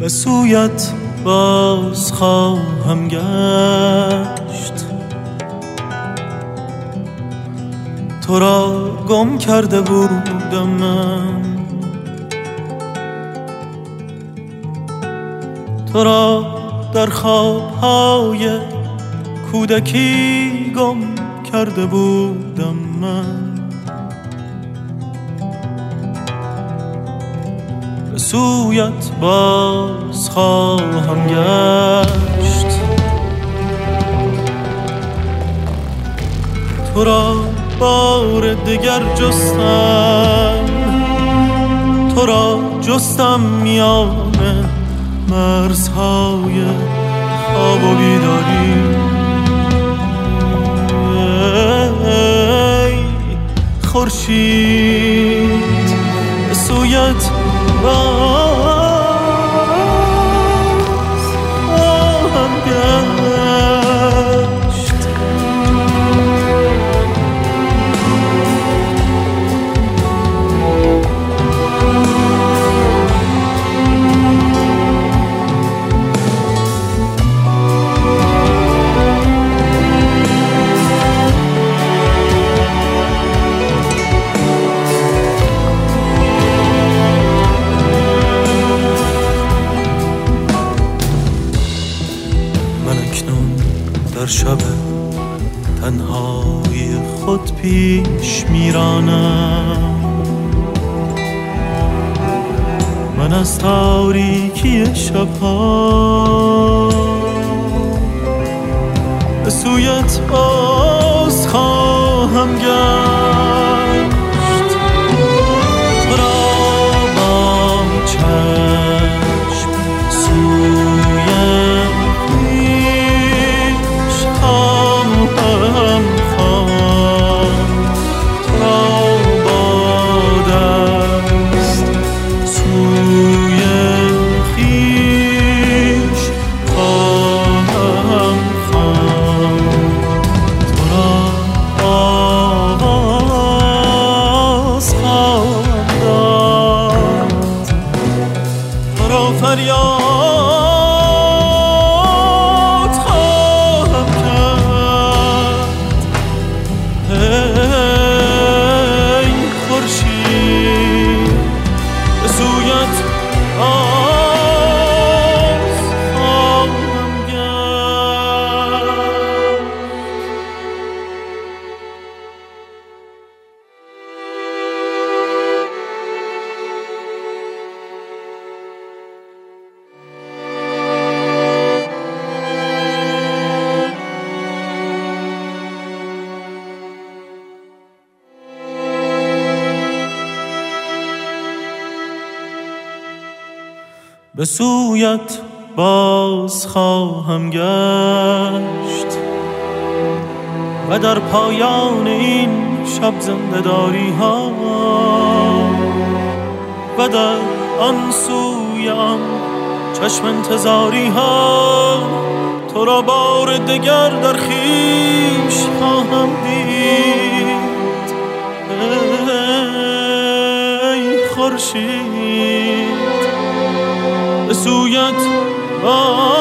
به سویت باز خواهم گشت، تو را گم کرده بودم من، تو را در خوابهای کودکی گم کرده بودم من. به سویت باز خواهم گشت، تو را بار دگر جستم، تو را جستم میان مرزهای خواب و بیداری. خورشید به سویت باز خواهم گشت، در شب تنهایی خود پیش میرانم، من از تاریکی شبها به سویت باز خواهم گشت، تو را با چشم سوی فریاد خواهم کرد. ای خورشید به سویت باز خواهم گشت. به سویت باز خواهم گشت و در پایان این شب زنده‌داری ها و در آن سوی آن چشم انتظاری ها تو را بار دگر در خویش خواهم دید. ای خورشید به سویت